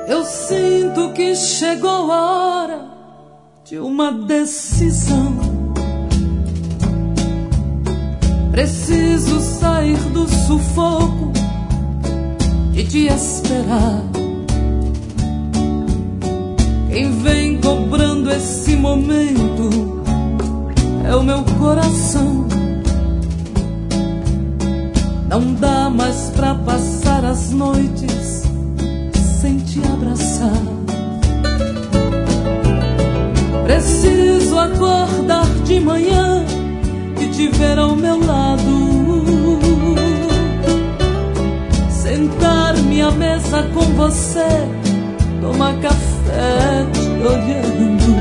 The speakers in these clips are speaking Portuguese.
Eu sinto que chegou a hora de uma decisão. Preciso sair do sufoco de te esperar. Quem vem cobrando esse momento é o meu coração. Não dá mais pra passar as noites sem te abraçar. Preciso acordar de manhã e te ver ao meu lado. Sentar-me à mesa com você, tomar café te olhando.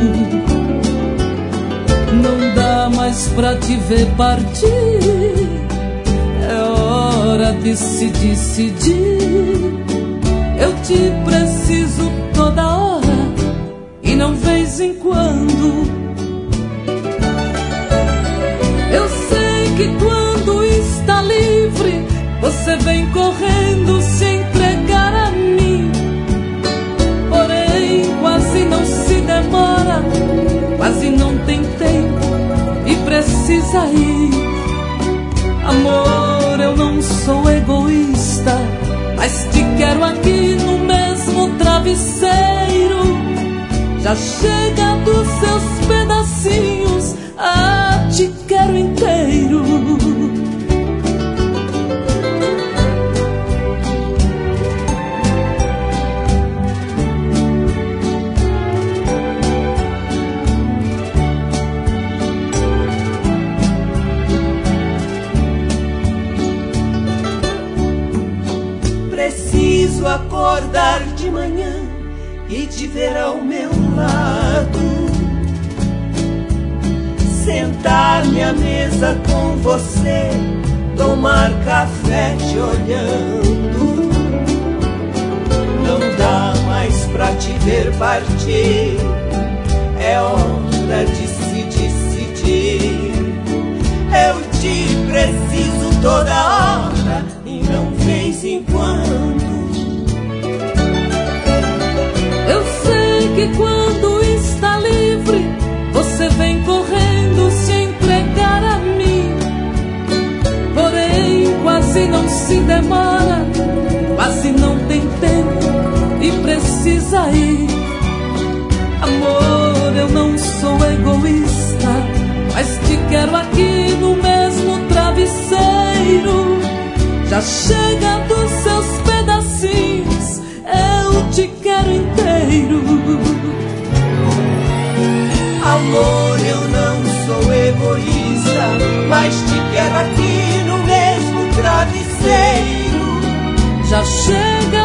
Não dá mais pra te ver partir. É hora de se decidir. Eu te preciso toda hora e não vez em quando. Eu sei que quando está livre você vem correndo se entregar a mim. Porém quase não se demora, quase não tem tempo e precisa ir. Amor, eu não sou egoísta, mas te quero aqui no mesmo travesseiro. Já chega dos seus pedacinhos, te quero inteiro. Preciso acordar de manhã e te ver ao meu lado. Sentar-me à mesa com você, tomar café te olhando. Não dá mais pra te ver partir. É hora de se decidir. Eu te preciso toda hora e não vez em quando. Eu sei que quando está livre você vem correndo se entregar a mim. Porém quase não se demora, quase não tem tempo e precisa ir. Amor, eu não sou egoísta, mas te quero aqui no mesmo travesseiro. Já chega dos seus pedacinhos, eu te quero inteiro. Amor, eu não sou egoísta, mas te quero aqui no mesmo travesseiro. Já chega